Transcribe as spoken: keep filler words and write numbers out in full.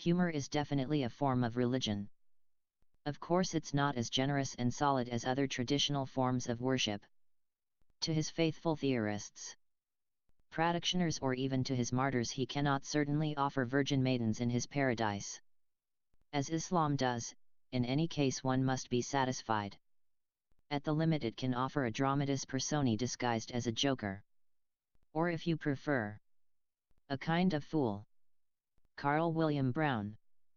humor is definitely a form of religion. Of course it's not as generous and solid as other traditional forms of worship. To his faithful theorists, practitioners, or even to his martyrs, he cannot certainly offer virgin maidens in his paradise. As Islam does, in any case one must be satisfied. At the limit it can offer a dramatis personae disguised as a joker. Or if you prefer, a kind of fool. Carl William Brown.